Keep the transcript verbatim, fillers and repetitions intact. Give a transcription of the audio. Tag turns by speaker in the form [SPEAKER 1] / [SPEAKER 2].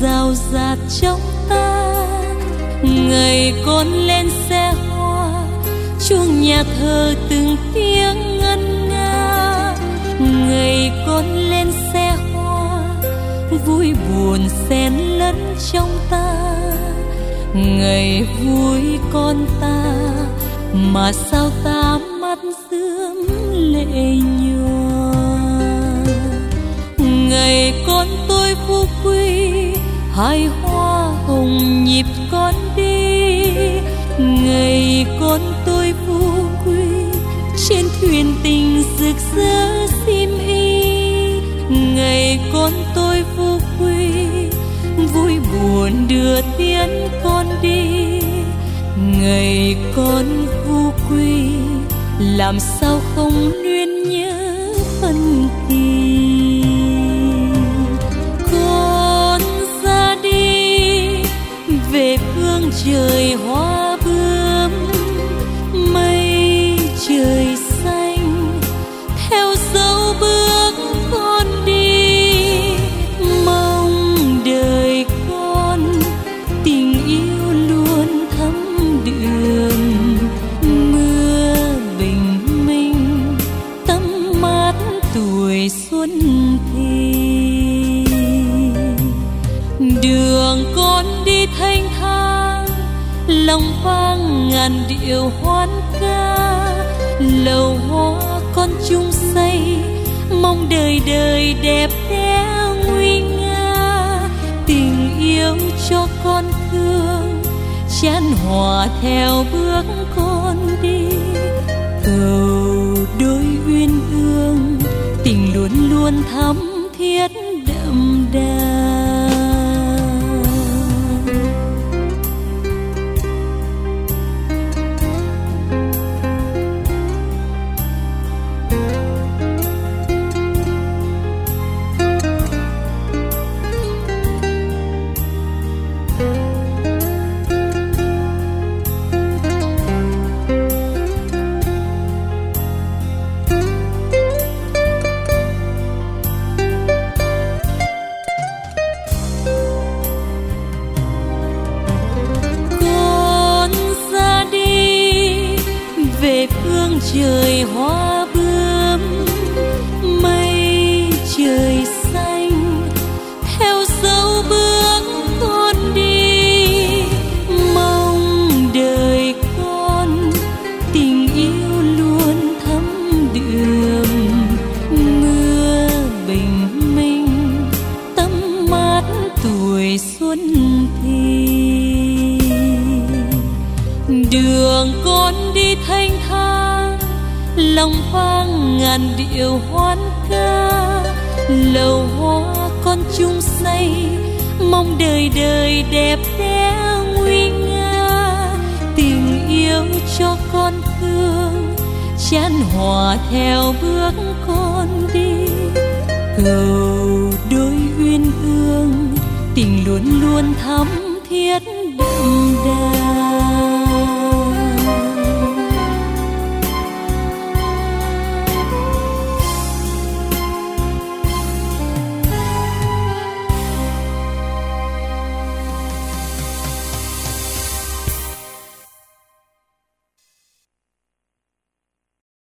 [SPEAKER 1] rào rạt trong ta. Ngày con lên xe hoa, chuông nhà thờ từng tiếng ngân nga. Ngày con lên xe hoa, vui buồn xen lẫn trong ta. Ngày vui con ta, mà sao ta mắt rướm lệ nhòa. Ngày con tôi phú quý, hai hoa hồng nhịp con đi. Ngày con tôi phú quý, trên thuyền tình rực rỡ sim y. Ngày con tôi phú quý, vui buồn đưa tiến con đi. Ngày con phú quý, làm sao không luyến nhớ phân kỳ. Con ra đi về phương trời hoa bướm, mây trời xanh theo dấu bước con đi. Mong đời con tình yêu luôn thắm đượm, mưa bình minh tắm mát tuổi xuân thì. Đường con đi thanh thang, lòng vang ngàn điệu hoan ca. Lầu hoa con chung xây, mong đời đời đẹp đẽ nguy nga. Tình yêu cho con thương, chan hòa theo bước con đi. Cầu đôi uyên ương, tình luôn luôn thắm thiết đậm đà. Trời hoa bướm, mây trời xanh theo dấu bước con đi. Mong đời con tình yêu luôn thắm đượm, mưa bình minh tắm mát tuổi xuân thì. Đường con đi thanh thang, lòng vang ngàn điệu hoan ca. Lầu hoa con chung xây, mong đời đời đẹp đẽ nguy nga. Tình yêu cho con thương, chan hòa theo bước con đi. Cầu đôi uyên ương, tình luôn luôn thắm thiết đậm đà.